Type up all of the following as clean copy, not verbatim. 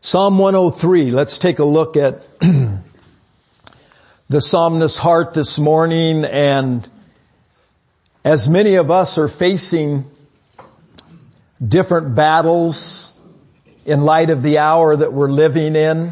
Psalm 103, let's take a look at the psalmist's heart this morning. And as many of us are facing different battles in light of the hour that we're living in,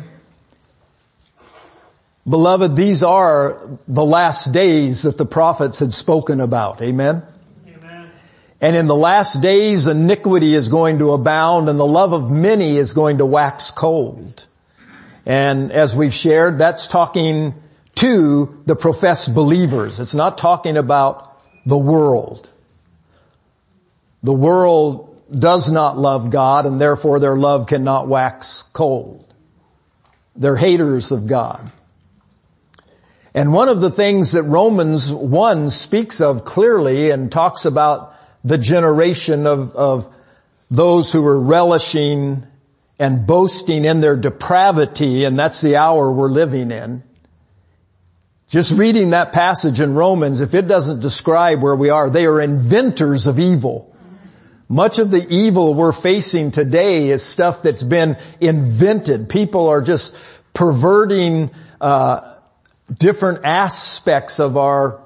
beloved, these are the last days that the prophets had spoken about. Amen? Amen. And in the last days, iniquity is going to abound and the love of many is going to wax cold. And as we've shared, that's talking to the professed believers. It's not talking about the world. The world does not love God, and therefore their love cannot wax cold. They're haters of God. And one of the things that Romans 1 speaks of clearly and talks about the generation of those who are relishing and boasting in their depravity, and that's the hour we're living in. Just reading that passage in Romans, if it doesn't describe where we are, they are inventors of evil. Much of the evil we're facing today is stuff that's been invented. People are just perverting different aspects of our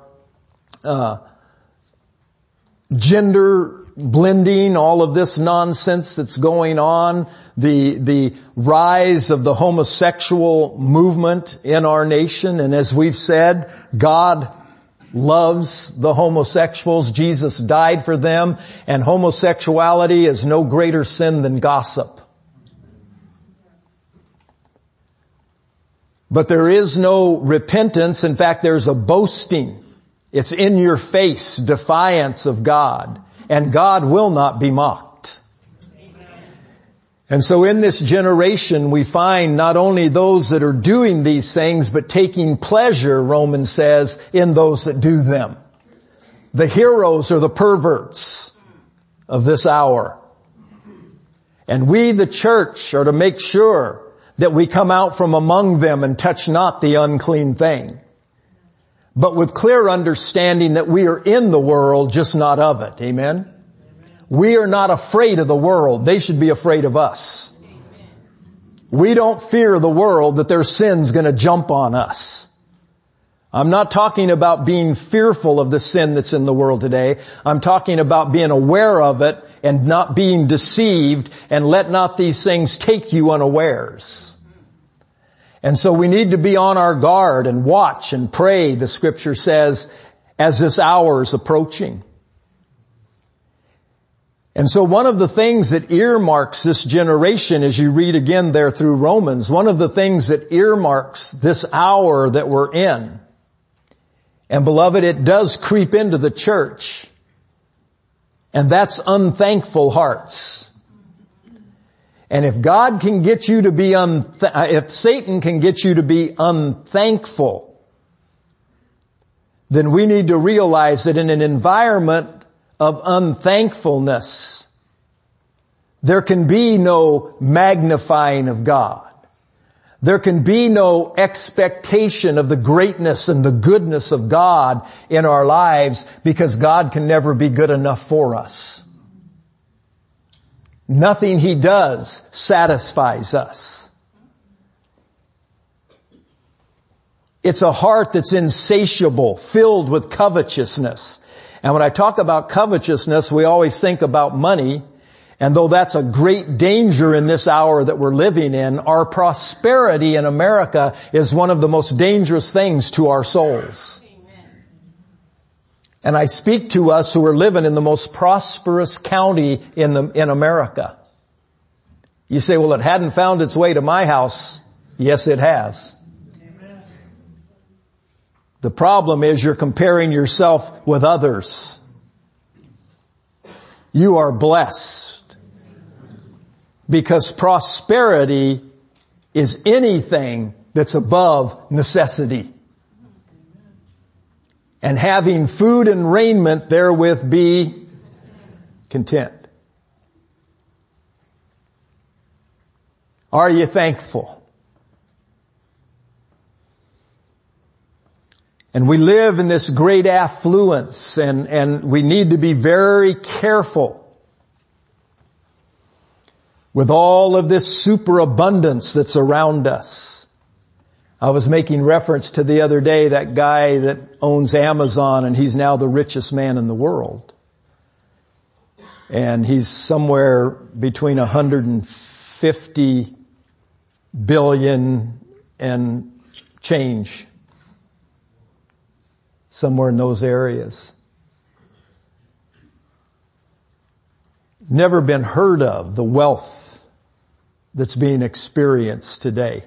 gender blending, all of this nonsense that's going on, the rise of the homosexual movement in our nation. And as we've said, God loves the homosexuals. Jesus died for them, and homosexuality is no greater sin than gossip. But there is no repentance. In fact, there's a boasting. It's in your face defiance of God, and God will not be mocked. And so in this generation we find not only those that are doing these things, but taking pleasure, Romans says, in those that do them. The heroes are the perverts of this hour. And we, the church, are to make sure that we come out from among them and touch not the unclean thing, but with clear understanding that we are in the world, just not of it. Amen? We are not afraid of the world. They should be afraid of us. We don't fear the world that their sin's going to jump on us. I'm not talking about being fearful of the sin that's in the world today. I'm talking about being aware of it and not being deceived, and let not these things take you unawares. And so we need to be on our guard and watch and pray, the scripture says, as this hour is approaching. And so one of the things that earmarks this generation, as you read again there through Romans, one of the things that earmarks this hour that we're in, and beloved, it does creep into the church, and that's unthankful hearts. And if God can get you to be if Satan can get you to be unthankful, then we need to realize that in an environment of unthankfulness, there can be no magnifying of God. There can be no expectation of the greatness and the goodness of God in our lives, because God can never be good enough for us. Nothing He does satisfies us. It's a heart that's insatiable, filled with covetousness. And when I talk about covetousness, we always think about money. And though that's a great danger in this hour that we're living in, our prosperity in America is one of the most dangerous things to our souls. Amen. And I speak to us who are living in the most prosperous county in America. You say, well, it hadn't found its way to my house. Yes, it has. Amen. The problem is you're comparing yourself with others. You are blessed. Because prosperity is anything that's above necessity. And having food and raiment therewith be content. Are you thankful? And we live in this great affluence, and we need to be very careful with all of this superabundance that's around us. I was making reference to the other day that guy that owns Amazon, and he's now the richest man in the world. And he's somewhere between 150 billion and change. Somewhere in those areas. It's never been heard of, the wealth that's being experienced today.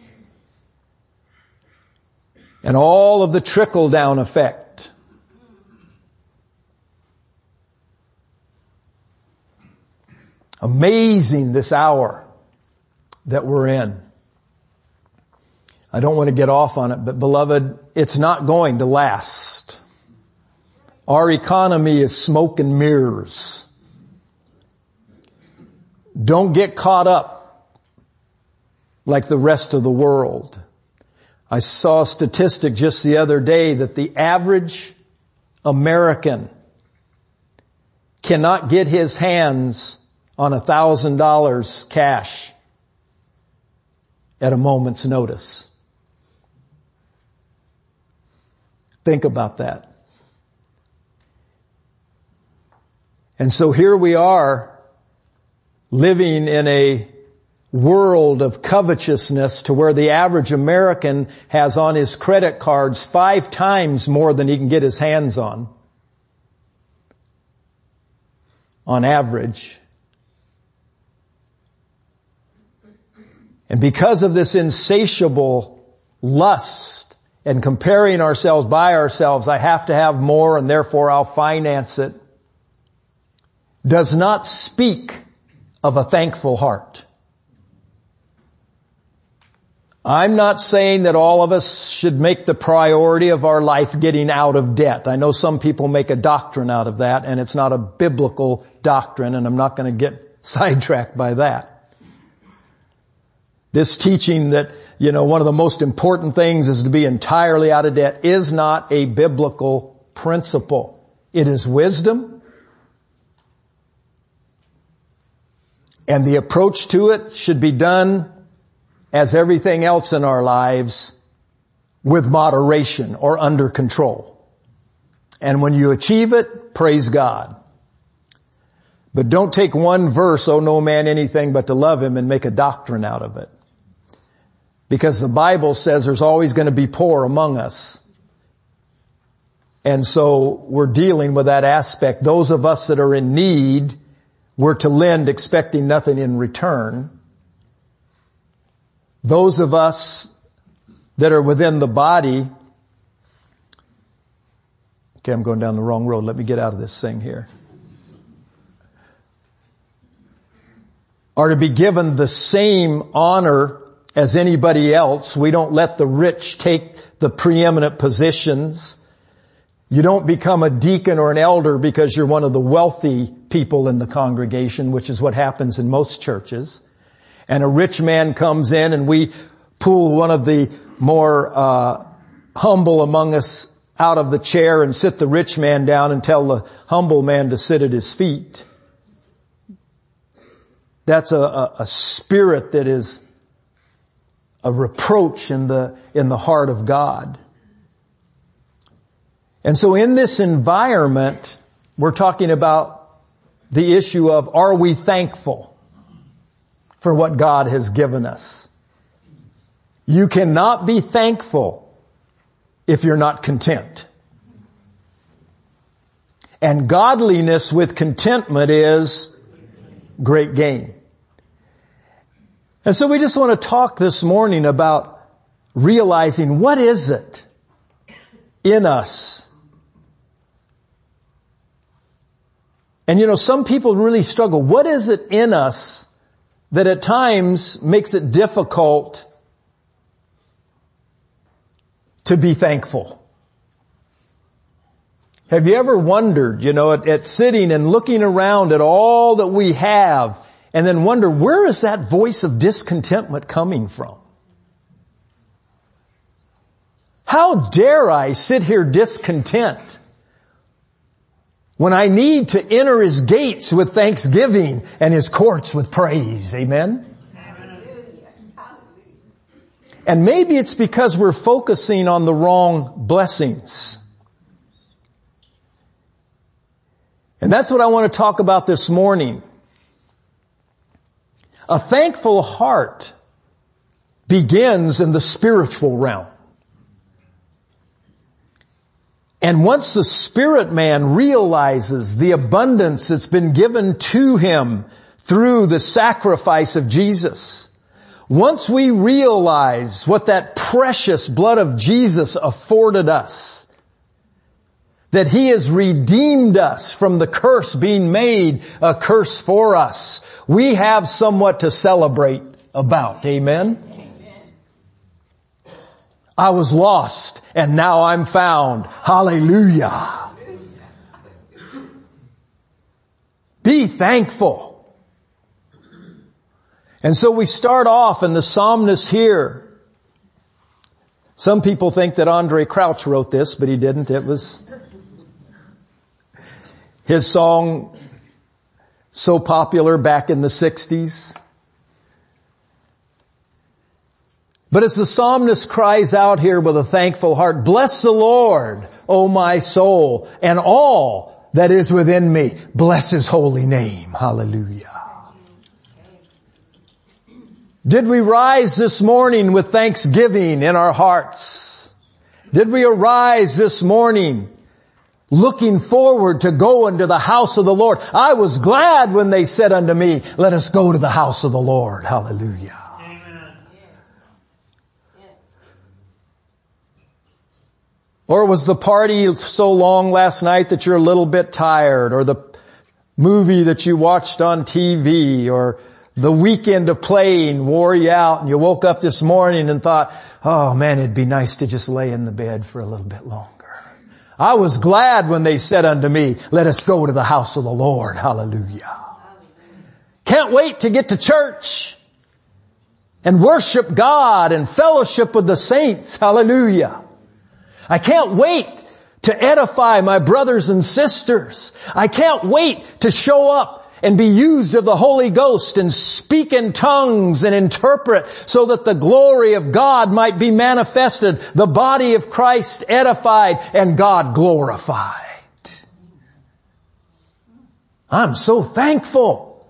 And all of the trickle-down effect. Amazing this hour that we're in. I don't want to get off on it, but beloved, it's not going to last. Our economy is smoke and mirrors. Don't get caught up like the rest of the world. I saw a statistic just the other day that the average American cannot get his hands on $1,000 cash at a moment's notice. Think about that. And so here we are living in a world of covetousness to where the average American has on his credit cards 5 times more than he can get his hands on average. And because of this insatiable lust and comparing ourselves by ourselves, I have to have more and therefore I'll finance it, does not speak of a thankful heart. I'm not saying that all of us should make the priority of our life getting out of debt. I know some people make a doctrine out of that, and it's not a biblical doctrine, and I'm not going to get sidetracked by that. This teaching that, one of the most important things is to be entirely out of debt is not a biblical principle. It is wisdom. And the approach to it should be done as everything else in our lives with moderation or under control. And when you achieve it, praise God. But don't take one verse, "Owe no man anything but to love him," and make a doctrine out of it. Because the Bible says there's always going to be poor among us. And so we're dealing with that aspect. Those of us that are in need, we're to lend expecting nothing in return. Those of us that are within the body, okay, I'm going down the wrong road. Let me get out of this thing here. Are to be given the same honor as anybody else. We don't let the rich take the preeminent positions. You don't become a deacon or an elder because you're one of the wealthy people in the congregation, which is what happens in most churches. And a rich man comes in and we pull one of the more humble among us out of the chair and sit the rich man down and tell the humble man to sit at his feet. That's a spirit that is a reproach in the heart of God. And so in this environment, we're talking about the issue of, are we thankful for what God has given us? You cannot be thankful if you're not content. And godliness with contentment is great gain. And so we just want to talk this morning about realizing, what is it in us? And some people really struggle. What is it in us that at times makes it difficult to be thankful? Have you ever wondered, at sitting and looking around at all that we have, and then wonder, where is that voice of discontentment coming from? How dare I sit here discontent When I need to enter His gates with thanksgiving and His courts with praise. Amen? And maybe it's because we're focusing on the wrong blessings. And that's what I want to talk about this morning. A thankful heart begins in the spiritual realm. And once the spirit man realizes the abundance that's been given to him through the sacrifice of Jesus, once we realize what that precious blood of Jesus afforded us, that He has redeemed us from the curse being made a curse for us, we have somewhat to celebrate about. Amen? I was lost and now I'm found. Hallelujah. Be thankful. And so we start off, and the psalmist here, some people think that Andre Crouch wrote this, but he didn't. It was his song, so popular back in the 60s. But as the psalmist cries out here with a thankful heart, bless the Lord, O my soul, and all that is within me. Bless His holy name. Hallelujah. Did we rise this morning with thanksgiving in our hearts? Did we arise this morning looking forward to go into the house of the Lord? I was glad when they said unto me, let us go to the house of the Lord. Hallelujah. Or was the party so long last night that you're a little bit tired? Or the movie that you watched on TV? Or the weekend of playing wore you out and you woke up this morning and thought, oh man, it'd be nice to just lay in the bed for a little bit longer. I was glad when they said unto me, let us go to the house of the Lord. Hallelujah. Can't wait to get to church and worship God and fellowship with the saints. Hallelujah. I can't wait to edify my brothers and sisters. I can't wait to show up and be used of the Holy Ghost and speak in tongues and interpret so that the glory of God might be manifested, the body of Christ edified, and God glorified. I'm so thankful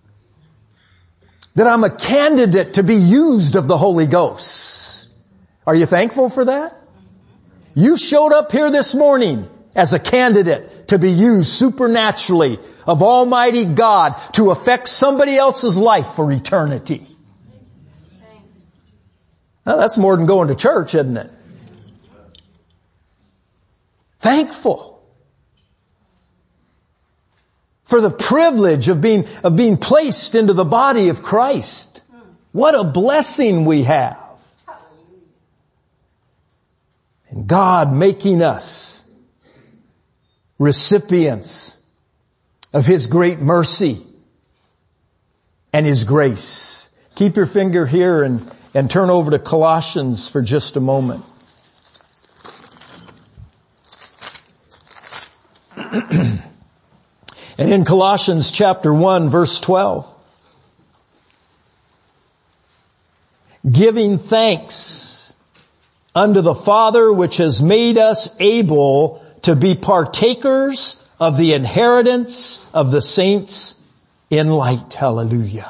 that I'm a candidate to be used of the Holy Ghost. Are you thankful for that? You showed up here this morning as a candidate to be used supernaturally of Almighty God to affect somebody else's life for eternity. Now, that's more than going to church, isn't it? Thankful for the privilege of being placed into the body of Christ. What a blessing we have. And God making us recipients of His great mercy and His grace. Keep your finger here and turn over to Colossians for just a moment. And in Colossians chapter 1 verse 12, giving thanks unto the Father which has made us able to be partakers of the inheritance of the saints in light. Hallelujah.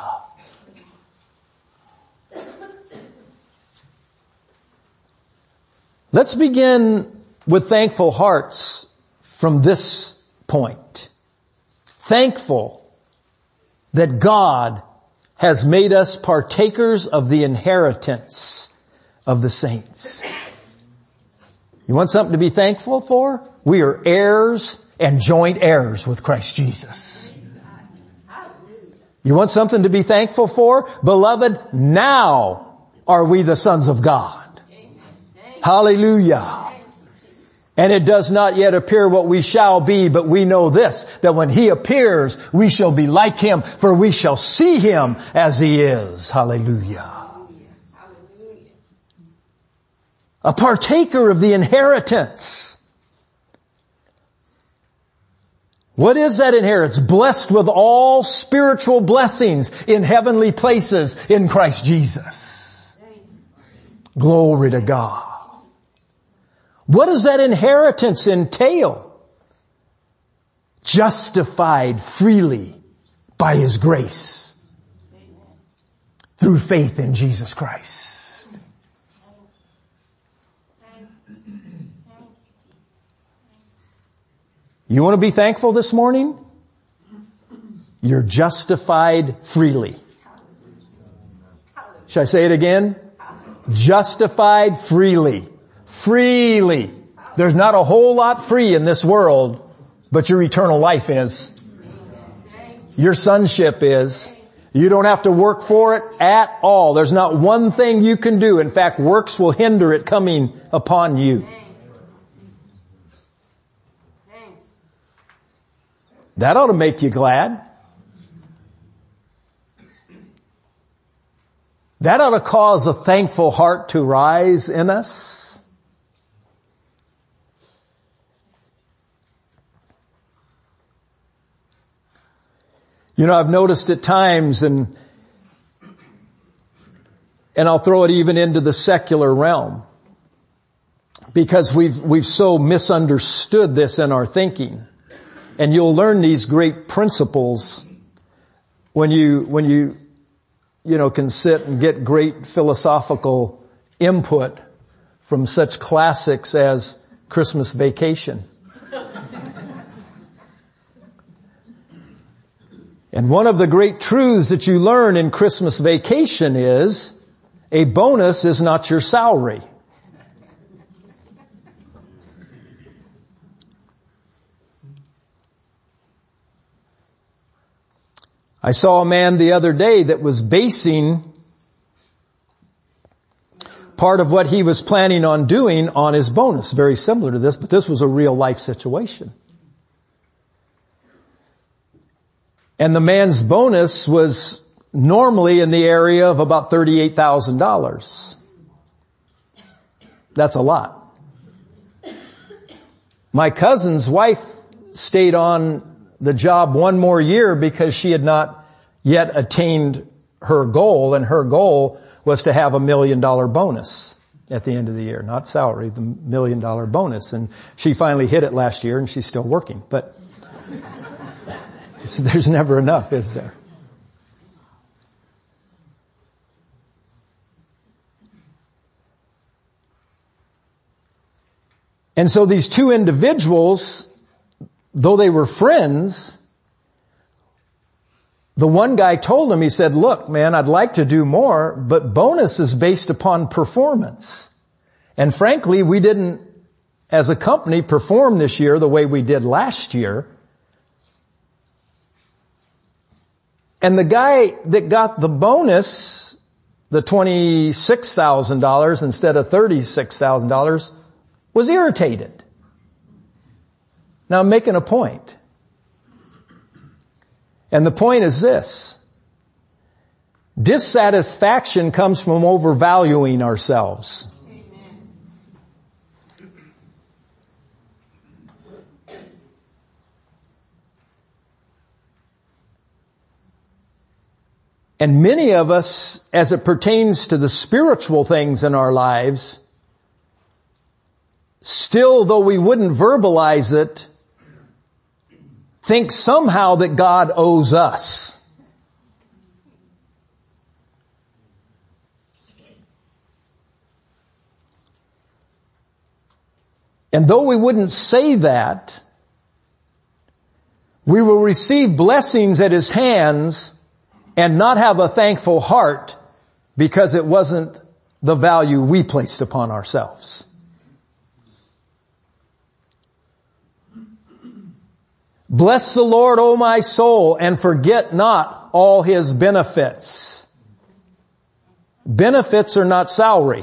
Let's begin with thankful hearts from this point. Thankful that God has made us partakers of the inheritance of the saints. You want something to be thankful for? We are heirs and joint heirs with Christ Jesus. You want something to be thankful for? Beloved, now are we the sons of God. Hallelujah. And it does not yet appear what we shall be, but we know this, that when He appears, we shall be like Him, for we shall see Him as He is. Hallelujah. A partaker of the inheritance. What is that inheritance? Blessed with all spiritual blessings in heavenly places in Christ Jesus. Glory to God. What does that inheritance entail? Justified freely by His grace through faith in Jesus Christ. You want to be thankful this morning? You're justified freely. Should I say it again? Justified freely. Freely. There's not a whole lot free in this world, but your eternal life is. Your sonship is. You don't have to work for it at all. There's not one thing you can do. In fact, works will hinder it coming upon you. That ought to make you glad. That ought to cause a thankful heart to rise in us. You know, I've noticed at times, and I'll throw it even into the secular realm, because we've so misunderstood this in our thinking. And you'll learn these great principles when you can sit and get great philosophical input from such classics as Christmas Vacation. And one of the great truths that you learn in Christmas Vacation is a bonus is not your salary. I saw a man the other day that was basing part of what he was planning on doing on his bonus. Very similar to this, but this was a real life situation. And the man's bonus was normally in the area of about $38,000. That's a lot. My cousin's wife stayed on the job one more year because she had not yet attained her goal, and her goal was to have $1 million bonus at the end of the year. Not salary, the $1 million bonus. And she finally hit it last year, and she's still working. But there's never enough, is there? And so these two individuals, though they were friends, the one guy told him, he said, look, man, I'd like to do more, but bonus is based upon performance. And frankly, we didn't, as a company, perform this year the way we did last year. And the guy that got the bonus, the $26,000 instead of $36,000, was irritated. Now I'm making a point. And the point is this. Dissatisfaction comes from overvaluing ourselves. And many of us, as it pertains to the spiritual things in our lives, still, though we wouldn't verbalize it, think somehow that God owes us. And though we wouldn't say that, we will receive blessings at His hands and not have a thankful heart because it wasn't the value we placed upon ourselves. Bless the Lord, O my soul, and forget not all His benefits. Benefits are not salary.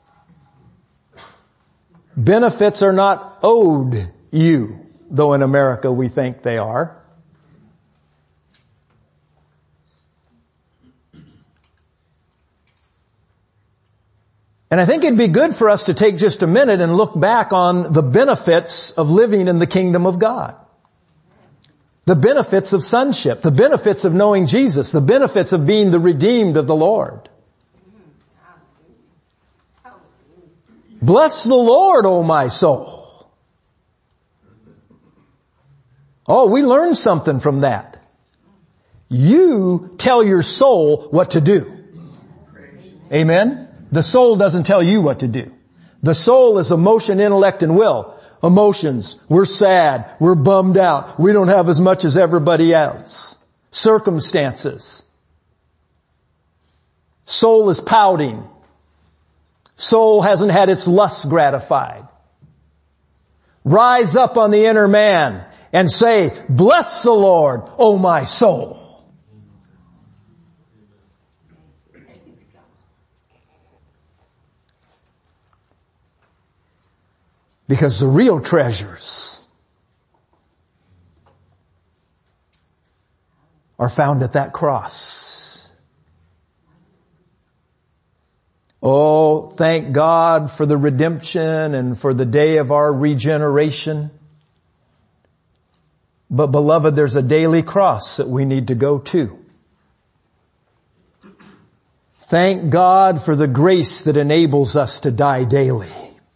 Benefits are not owed you, though in America we think they are. And I think it'd be good for us to take just a minute and look back on the benefits of living in the kingdom of God. The benefits of sonship, the benefits of knowing Jesus, the benefits of being the redeemed of the Lord. Bless the Lord, O my soul. Oh, we learned something from that. You tell your soul what to do. Amen? The soul doesn't tell you what to do. The soul is emotion, intellect, and will. Emotions. We're sad. We're bummed out. We don't have as much as everybody else. Circumstances. Soul is pouting. Soul hasn't had its lust gratified. Rise up on the inner man and say, bless the Lord, O my soul. Because the real treasures are found at that cross. Oh, thank God for the redemption and for the day of our regeneration. But beloved, there's a daily cross that we need to go to. Thank God for the grace that enables us to die daily.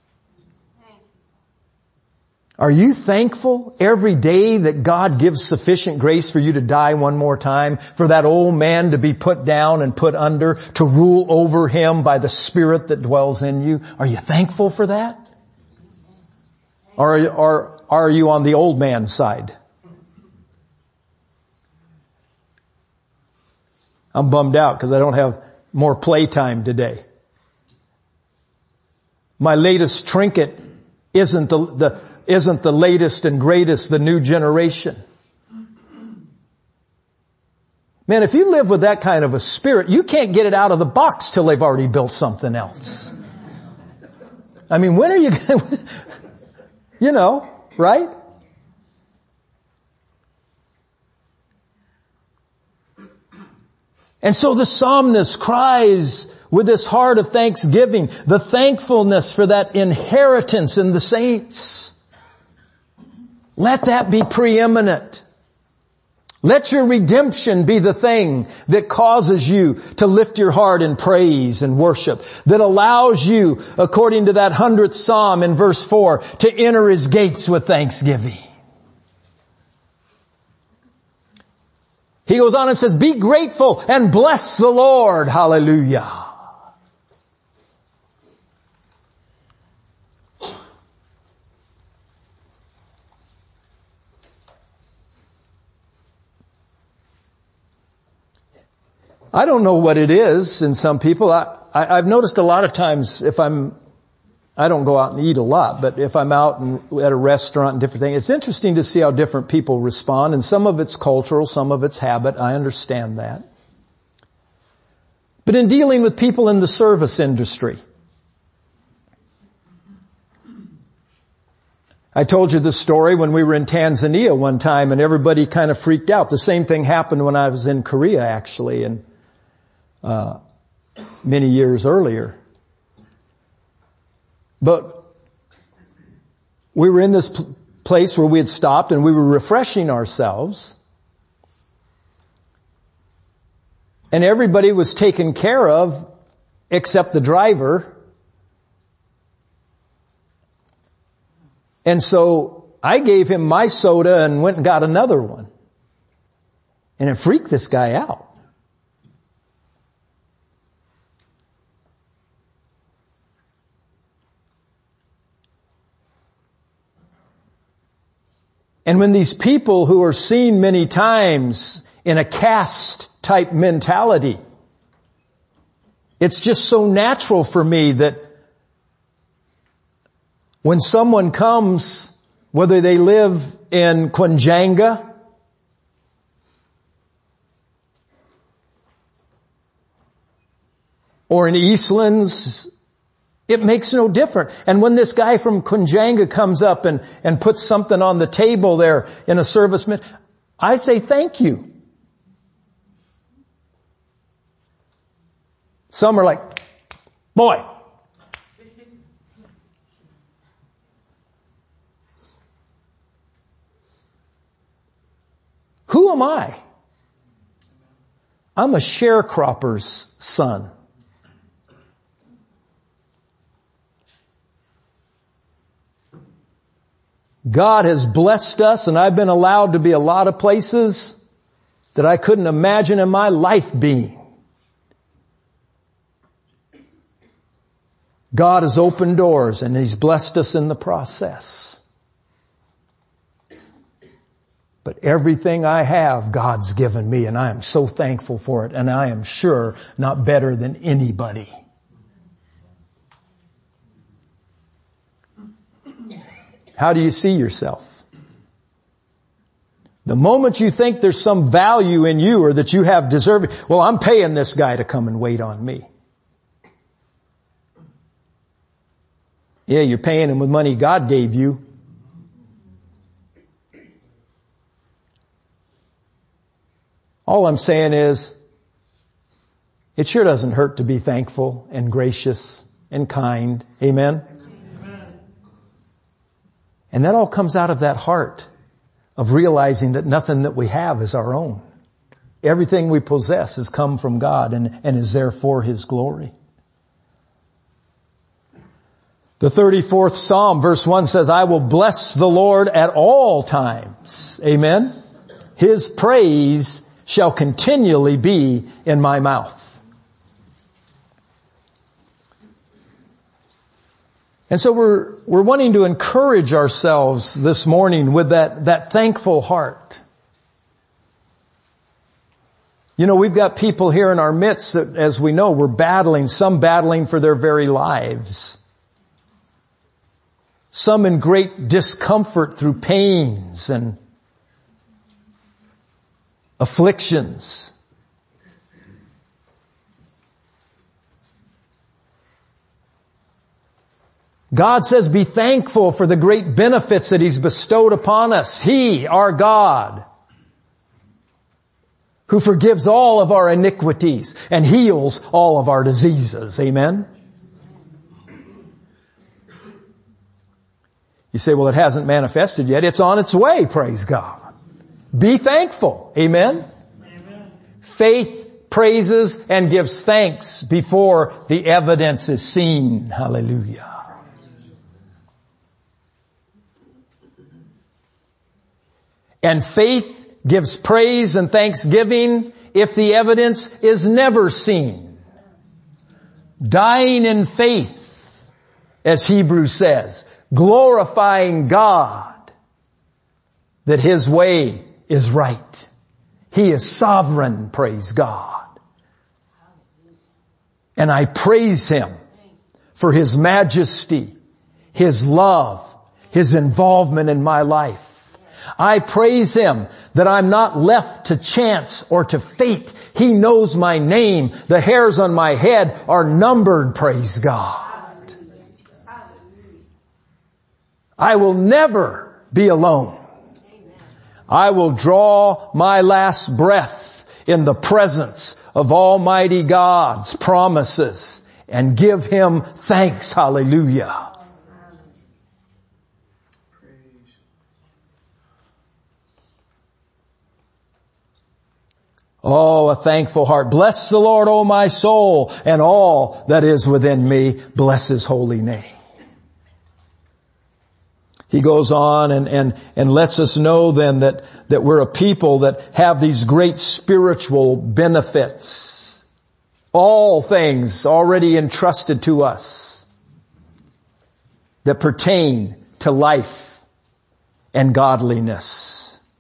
Are you thankful every day that God gives sufficient grace for you to die one more time, for that old man to be put down and put under, to rule over him by the Spirit that dwells in you? Are you thankful for that? Or are you on the old man's side? I'm bummed out because I don't have more playtime today. My latest trinket isn't the latest and greatest, the new generation. Man, if you live with that kind of a spirit, you can't get it out of the box till they've already built something else. I mean, when are you going to, you know, right? And so the psalmist cries with this heart of thanksgiving, the thankfulness for that inheritance in the saints. Let that be preeminent. Let your redemption be the thing that causes you to lift your heart in praise and worship, that allows you, according to that 100th Psalm in verse 4, to enter his gates with thanksgiving. He goes on and says, be grateful and bless the Lord. Hallelujah. I don't know what it is in some people. I've noticed a lot of times I don't go out and eat a lot, but if I'm out at a restaurant and different things, it's interesting to see how different people respond, and some of it's cultural, some of it's habit. I understand that. But in dealing with people in the service industry, I told you the story when we were in Tanzania one time and everybody kind of freaked out. The same thing happened when I was in Korea actually, and many years earlier. But we were in this place where we had stopped and we were refreshing ourselves. And everybody was taken care of except the driver. And so I gave him my soda and went and got another one. And it freaked this guy out. And when these people who are seen many times in a caste type mentality, it's just so natural for me that when someone comes, whether they live in Kwanjanga or in Eastlands, it makes no difference. And when this guy from Kwanjanga comes up and puts something on the table there in a service, I say thank you. Some are like, boy. Who am I? I'm a sharecropper's son. God has blessed us, and I've been allowed to be a lot of places that I couldn't imagine in my life being. God has opened doors and He's blessed us in the process. But everything I have, God's given me, and I am so thankful for it, and I am sure not better than anybody. How do you see yourself? The moment you think there's some value in you or that you have deserving, well, I'm paying this guy to come and wait on me. Yeah, you're paying him with money God gave you. All I'm saying is, it sure doesn't hurt to be thankful and gracious and kind. Amen? Amen. And that all comes out of that heart of realizing that nothing that we have is our own. Everything we possess has come from God and is there for His glory. The 34th Psalm, verse 1 says, I will bless the Lord at all times. Amen? His praise shall continually be in my mouth. And so we're wanting to encourage ourselves this morning with that thankful heart. You know, we've got people here in our midst that, as we know, we're battling, some battling for their very lives. Some in great discomfort through pains and afflictions. God says, be thankful for the great benefits that He's bestowed upon us. He, our God, who forgives all of our iniquities and heals all of our diseases. Amen? You say, well, it hasn't manifested yet. It's on its way, praise God. Be thankful. Amen? Amen. Faith praises and gives thanks before the evidence is seen. Hallelujah. And faith gives praise and thanksgiving if the evidence is never seen. Dying in faith, as Hebrews says, glorifying God that His way is right. He is sovereign, praise God. And I praise Him for His majesty, His love, His involvement in my life. I praise Him that I'm not left to chance or to fate. He knows my name. The hairs on my head are numbered, praise God. I will never be alone. I will draw my last breath in the presence of Almighty God's promises and give Him thanks. Hallelujah. Oh, a thankful heart. Bless the Lord, O my soul, and all that is within me. Bless His holy name. He goes on and lets us know then that we're a people that have these great spiritual benefits. All things already entrusted to us that pertain to life and godliness.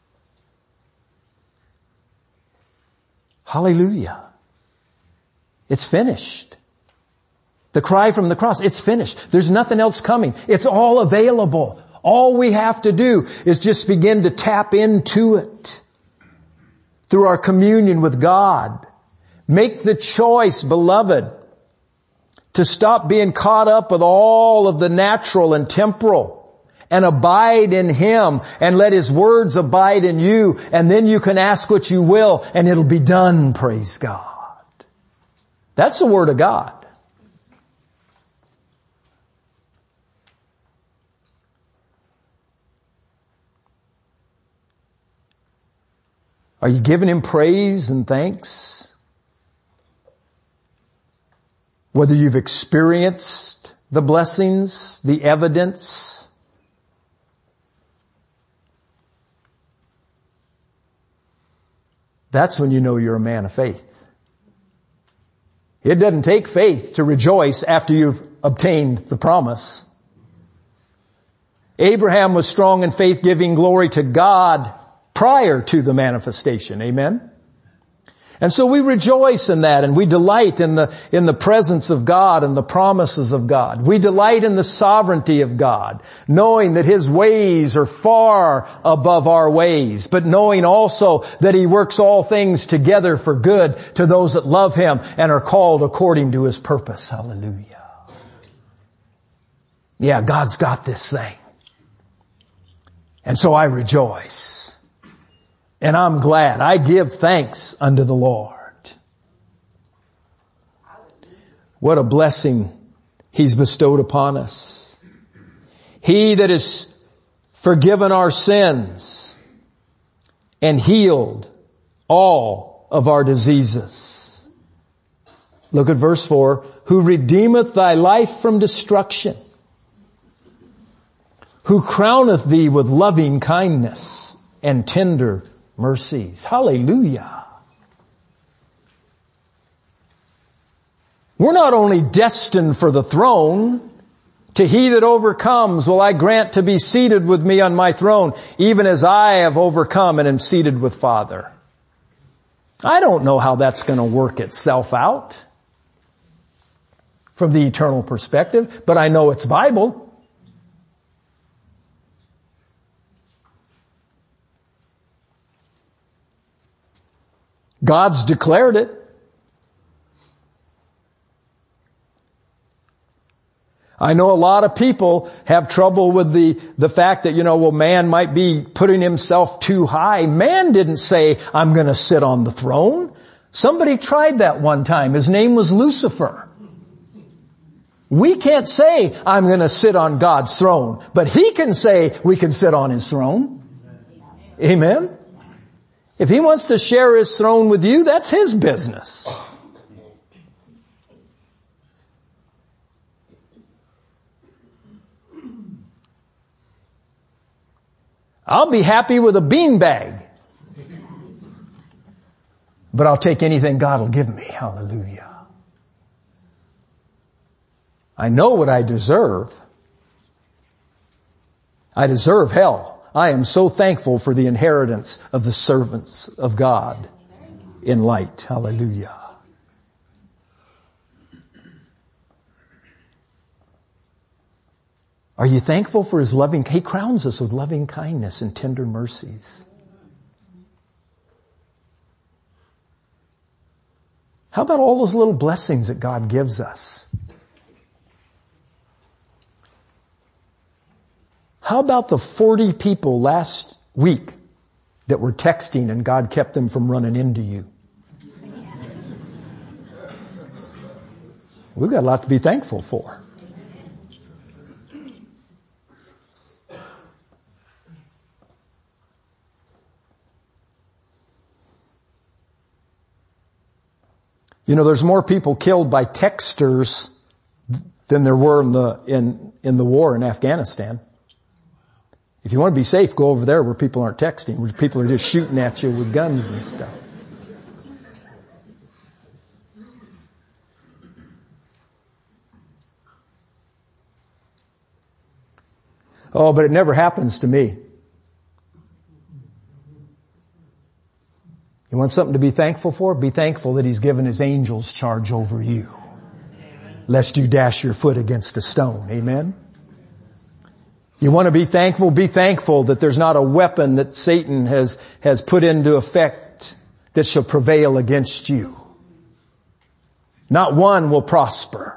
Hallelujah. It's finished. The cry from the cross, it's finished. There's nothing else coming. It's all available. All we have to do is just begin to tap into it through our communion with God. Make the choice, beloved, to stop being caught up with all of the natural and temporal and abide in Him and let His words abide in you, and then you can ask what you will and it'll be done, praise God. That's the Word of God. Are you giving Him praise and thanks? Whether you've experienced the blessings, the evidence, that's when you know you're a man of faith. It doesn't take faith to rejoice after you've obtained the promise. Abraham was strong in faith, giving glory to God prior to the manifestation. Amen? And so we rejoice in that, and we delight in the presence of God and the promises of God. We delight in the sovereignty of God, knowing that His ways are far above our ways, but knowing also that He works all things together for good to those that love Him and are called according to His purpose. Hallelujah. Yeah, God's got this thing. And so I rejoice. And I'm glad. I give thanks unto the Lord. What a blessing He's bestowed upon us. He that has forgiven our sins and healed all of our diseases. Look at verse 4. Who redeemeth thy life from destruction. Who crowneth thee with loving kindness and tender mercies. Hallelujah. We're not only destined for the throne. To he that overcomes will I grant to be seated with me on my throne, even as I have overcome and am seated with Father. I don't know how that's going to work itself out from the eternal perspective, but I know it's Bible. God's declared it. I know a lot of people have trouble with the fact that, man might be putting himself too high. Man didn't say, I'm going to sit on the throne. Somebody tried that one time. His name was Lucifer. We can't say, I'm going to sit on God's throne, but He can say we can sit on His throne. Amen? If He wants to share His throne with you, that's His business. I'll be happy with a beanbag, but I'll take anything God will give me. Hallelujah. I know what I deserve. I deserve hell. I am so thankful for the inheritance of the servants of God in light. Hallelujah. Are you thankful for His loving? He crowns us with loving kindness and tender mercies. How about all those little blessings that God gives us? How about the 40 people last week that were texting and God kept them from running into you? We've got a lot to be thankful for. There's more people killed by texters than there were in the war in Afghanistan. If you want to be safe, go over there where people aren't texting, where people are just shooting at you with guns and stuff. Oh, but it never happens to me. You want something to be thankful for? Be thankful that He's given His angels charge over you, lest you dash your foot against a stone. Amen? You want to be thankful? Be thankful that there's not a weapon that Satan has put into effect that shall prevail against you. Not one will prosper.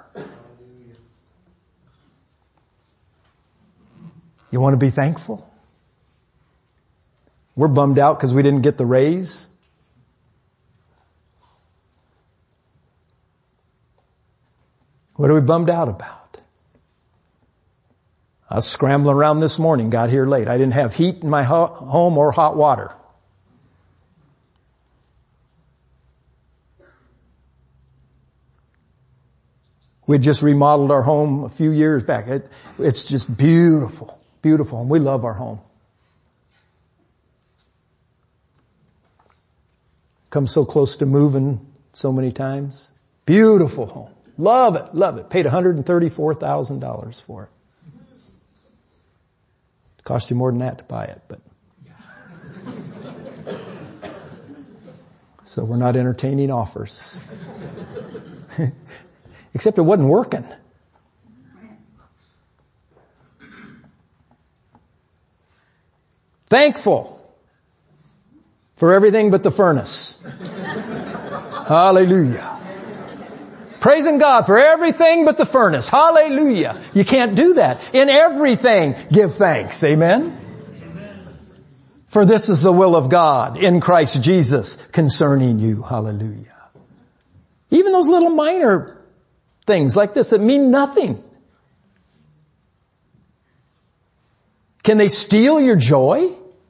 You want to be thankful? We're bummed out because we didn't get the raise. What are we bummed out about? I was scrambling around this morning, got here late. I didn't have heat in my home or hot water. We just remodeled our home a few years back. It's just beautiful, beautiful, and we love our home. Come so close to moving so many times. Beautiful home. Love it, love it. Paid $134,000 for it. Cost you more than that to buy it, but. So we're not entertaining offers. Except it wasn't working. Thankful for everything but the furnace. Hallelujah. Praising God for everything but the furnace. Hallelujah. You can't do that. In everything, give thanks. Amen? For this is the will of God in Christ Jesus concerning you. Hallelujah. Even those little minor things like this that mean nothing. Can they steal your joy?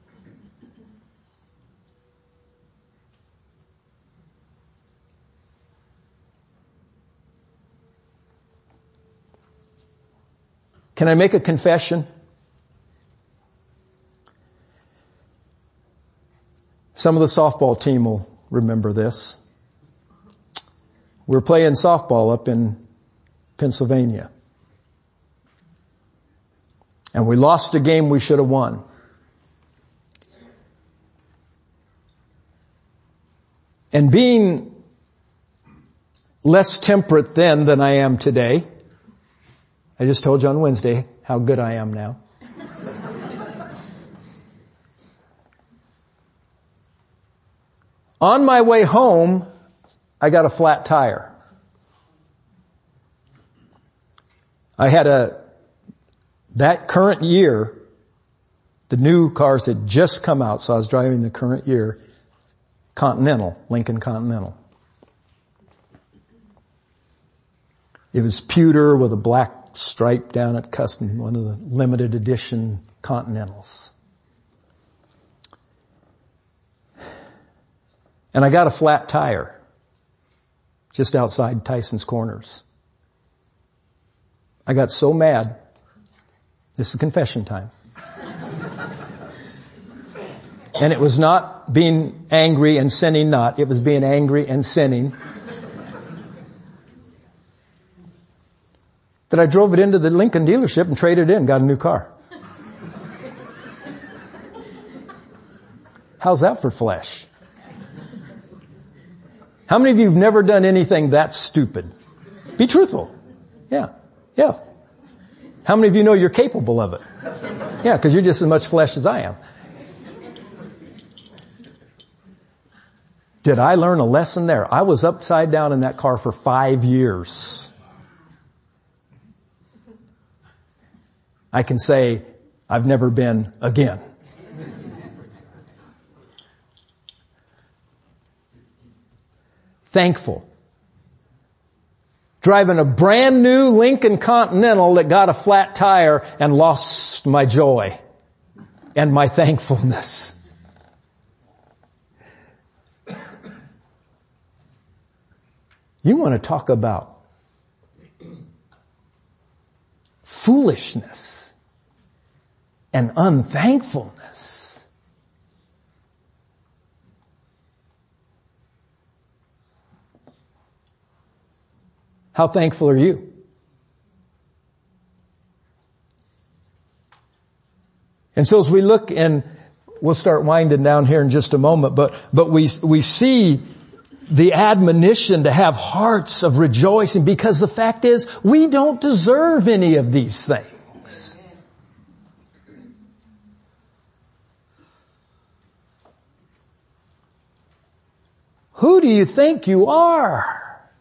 Can I make a confession? Some of the softball team will remember this. We're playing softball up in Pennsylvania. And we lost a game we should have won. And being less temperate then than I am today, I just told you on Wednesday how good I am now. On my way home, I got a flat tire. I had that current year, the new cars had just come out, so I was driving the current year Continental, Lincoln Continental. It was pewter with a black stripe down at custom, one of the limited edition Continentals. And I got a flat tire just outside Tyson's Corners. I got so mad. This is confession time. And it was not being angry and sinning not. It was being angry and sinning. That I drove it into the Lincoln dealership and traded it in, got a new car. How's that for flesh? How many of you have never done anything that stupid? Be truthful. Yeah. Yeah. How many of you know you're capable of it? Yeah, because you're just as much flesh as I am. Did I learn a lesson there? I was upside down in that car for 5 years. I can say I've never been again. Thankful. Driving a brand new Lincoln Continental that got a flat tire and lost my joy and my thankfulness. You want to talk about foolishness and unthankfulness. How thankful are you? And so as we look, and we'll start winding down here in just a moment, but we see the admonition to have hearts of rejoicing, because the fact is we don't deserve any of these things. Who do you think you are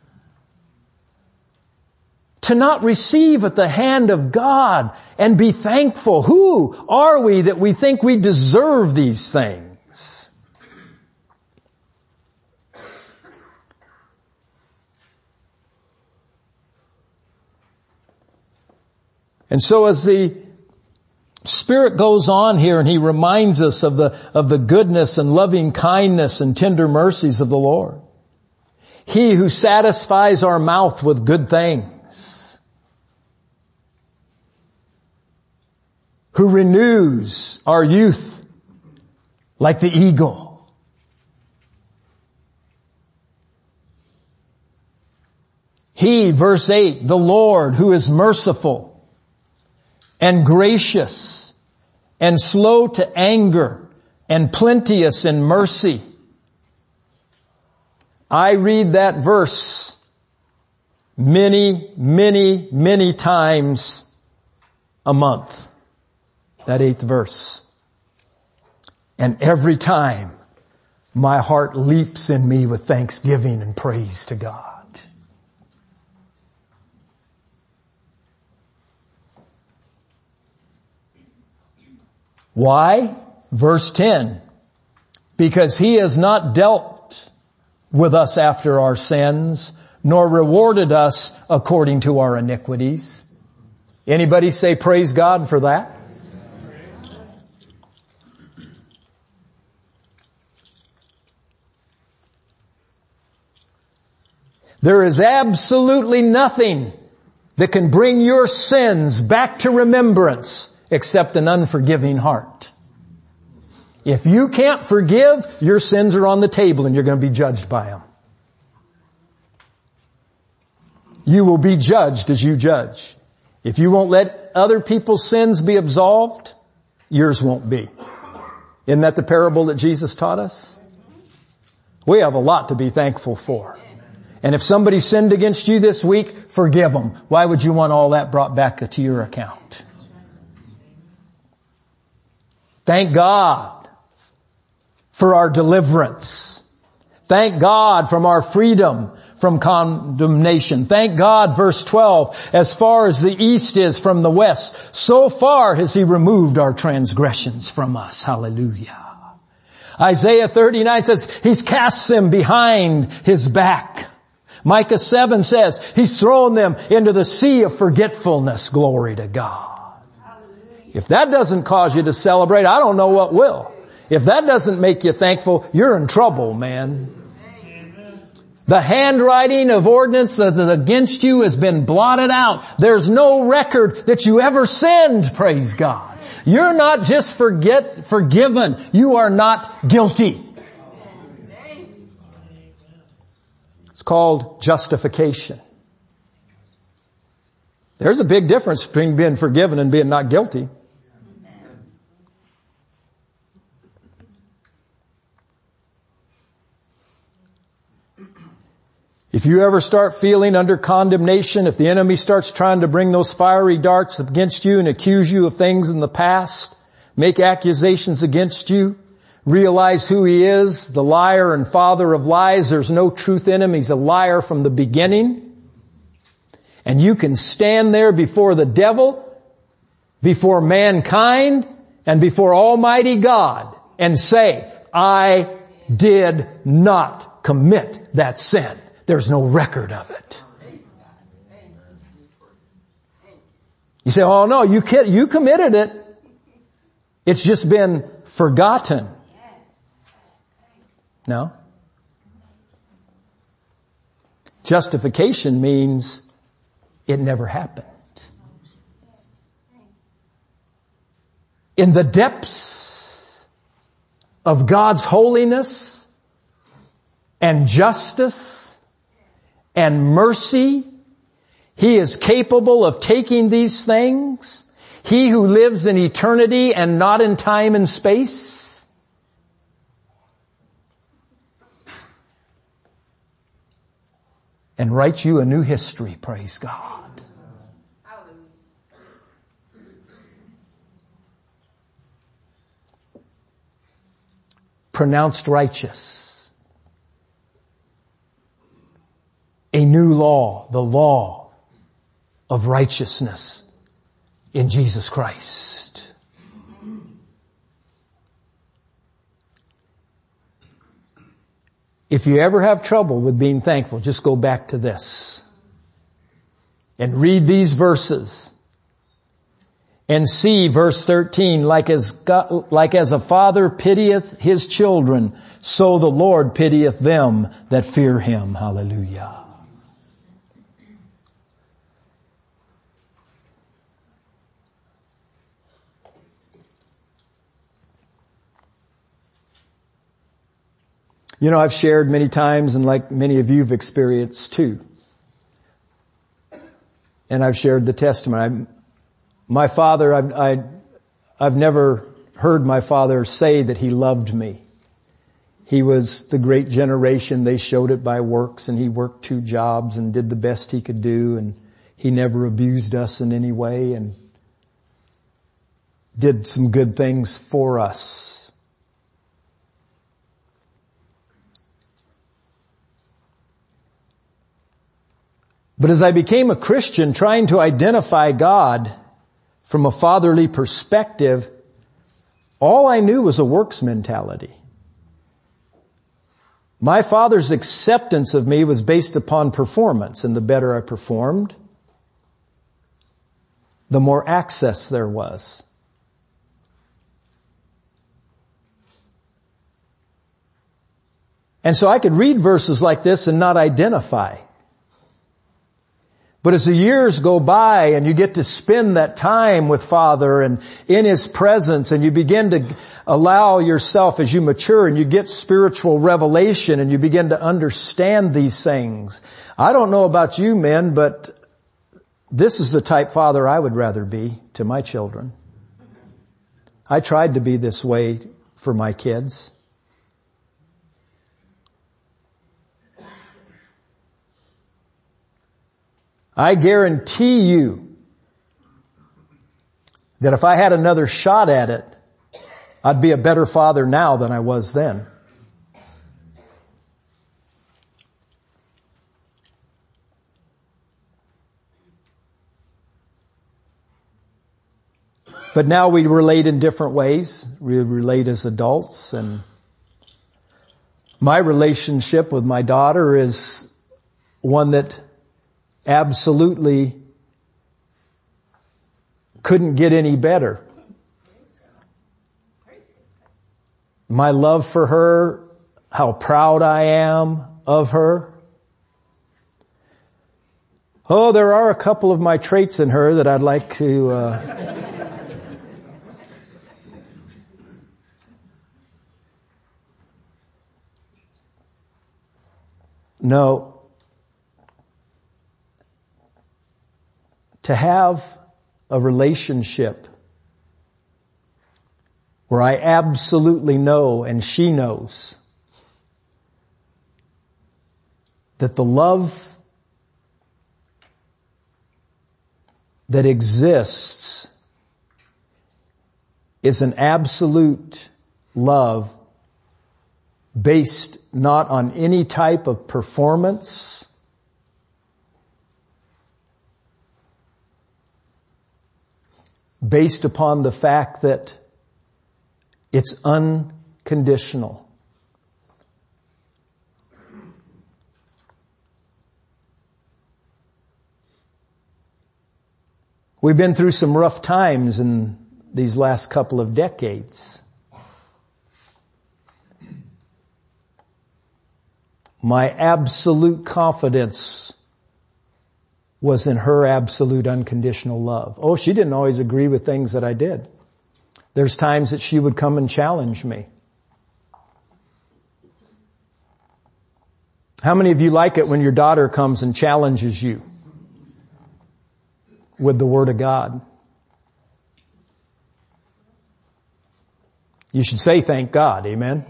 to not receive at the hand of God and be thankful? Who are we that we think we deserve these things? And so as the Spirit goes on here and He reminds us of the goodness and loving kindness and tender mercies of the Lord. He who satisfies our mouth with good things who renews our youth like the eagle. He, verse 8, the Lord who is merciful and gracious and slow to anger and plenteous in mercy. I read that verse many, many, many times a month. That 8th verse. And every time my heart leaps in me with thanksgiving and praise to God. Why? Verse 10. Because He has not dealt with us after our sins, nor rewarded us according to our iniquities. Anybody say praise God for that? There is absolutely nothing that can bring your sins back to remembrance except an unforgiving heart. If you can't forgive, your sins are on the table and you're going to be judged by them. You will be judged as you judge. If you won't let other people's sins be absolved, yours won't be. Isn't that the parable that Jesus taught us? We have a lot to be thankful for. And if somebody sinned against you this week, forgive them. Why would you want all that brought back to your account? Thank God for our deliverance. Thank God from our freedom from condemnation. Thank God, verse 12, as far as the east is from the west, so far has He removed our transgressions from us. Hallelujah. Isaiah 39 says He's cast them behind His back. Micah 7 says He's thrown them into the sea of forgetfulness. Glory to God. If that doesn't cause you to celebrate, I don't know what will. If that doesn't make you thankful, you're in trouble, man. The handwriting of ordinances against you has been blotted out. There's no record that you ever sinned, praise God. You're not just forgiven. You are not guilty. It's called justification. There's a big difference between being forgiven and being not guilty. If you ever start feeling under condemnation, if the enemy starts trying to bring those fiery darts against you and accuse you of things in the past, make accusations against you, realize who he is, the liar and father of lies. There's no truth in him. He's a liar from the beginning. And you can stand there before the devil, before mankind, and before Almighty God and say, I did not commit that sin. There's no record of it. You say, oh no, you committed it. It's just been forgotten. No. Justification means it never happened. In the depths of God's holiness and justice and mercy, He is capable of taking these things. He who lives in eternity and not in time and space. And write you a new history, praise God. Pronounced righteous. A new law, the law of righteousness in Jesus Christ. If you ever have trouble with being thankful, just go back to this and read these verses and see verse 13, like as a father pitieth his children, so the Lord pitieth them that fear Him. Hallelujah. You know, I've shared many times, and like many of you have experienced too. And I've shared the testimony. My father, I've never heard my father say that he loved me. He was the great generation. They showed it by works, and he worked 2 jobs and did the best he could do, and he never abused us in any way and did some good things for us. But as I became a Christian, trying to identify God from a fatherly perspective, all I knew was a works mentality. My father's acceptance of me was based upon performance, and the better I performed, the more access there was. And so I could read verses like this and not identify. But as the years go by and you get to spend that time with Father and in His presence, and you begin to allow yourself as you mature and you get spiritual revelation and you begin to understand these things. I don't know about you men, but this is the type father I would rather be to my children. I tried to be this way for my kids. I guarantee you that if I had another shot at it, I'd be a better father now than I was then. But now we relate in different ways. We relate as adults, and my relationship with my daughter is one that absolutely couldn't get any better. My love for her, how proud I am of her. Oh, there are a couple of my traits in her that I'd like to no. To have a relationship where I absolutely know, and she knows, that the love that exists is an absolute love based not on any type of performance, based upon the fact that it's unconditional. We've been through some rough times in these last couple of decades. My absolute confidence was in her absolute unconditional love. Oh, she didn't always agree with things that I did. There's times that she would come and challenge me. How many of you like it when your daughter comes and challenges you with the Word of God? You should say thank God, amen?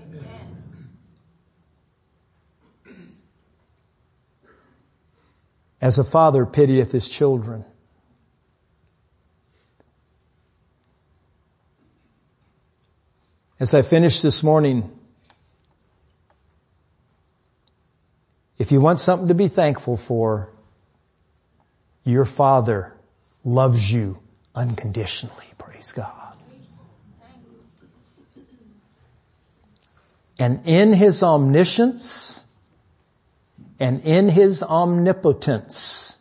As a father pitieth his children. As I finish this morning, if you want something to be thankful for, your Father loves you unconditionally. Praise God. And in His omniscience and in His omnipotence,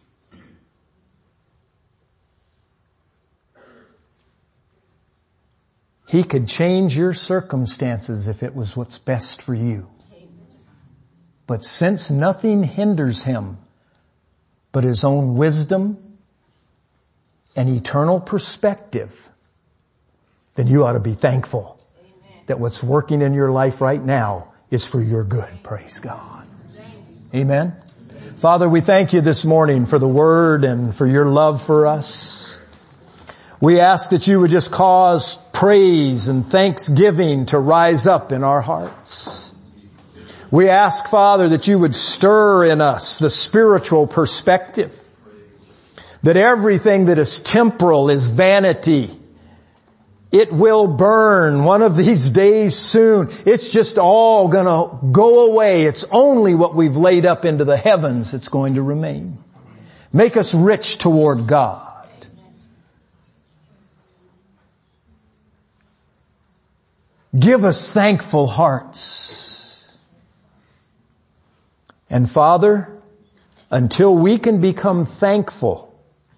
He could change your circumstances if it was what's best for you. But since nothing hinders Him but His own wisdom and eternal perspective, then you ought to be thankful that what's working in your life right now is for your good. Praise God. Amen. Father, we thank you this morning for the word and for your love for us. We ask that you would just cause praise and thanksgiving to rise up in our hearts. We ask, Father, that you would stir in us the spiritual perspective, that everything that is temporal is vanity. It will burn one of these days soon. It's just all gonna go away. It's only what we've laid up into the heavens that's going to remain. Make us rich toward God. Give us thankful hearts. And Father, until we can become thankful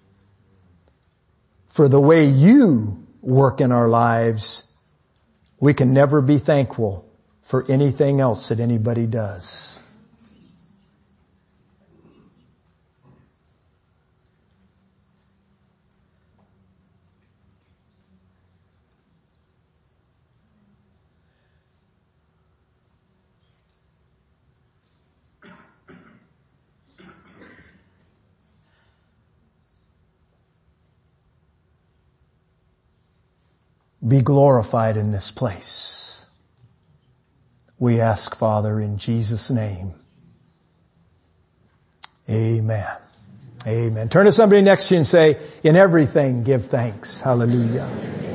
for the way you work in our lives, we can never be thankful for anything else that anybody does. Be glorified in this place. We ask, Father, in Jesus' name. Amen. Amen. Turn to somebody next to you and say, in everything give thanks. Hallelujah.